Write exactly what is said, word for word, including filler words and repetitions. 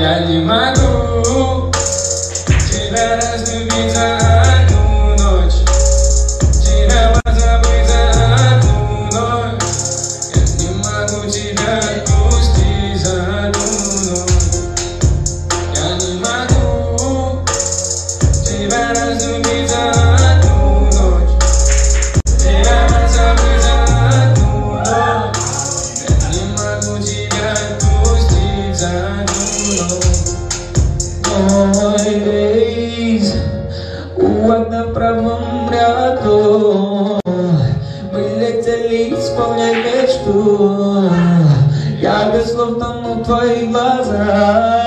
Я не могу тебя разлюбить за одну ночь, тебя позабыть за одну ночь. Я не могу тебя отпустить за одну ночь. Я не могу тебя разлюбить за одну ночь, тебя позабыть за одну ночь. Я не могу тебя отпустить за одну ночь. Мой рейс у окна в правом ряду, мы летели исполнять мечту. Я без слов тону в твоих глазах.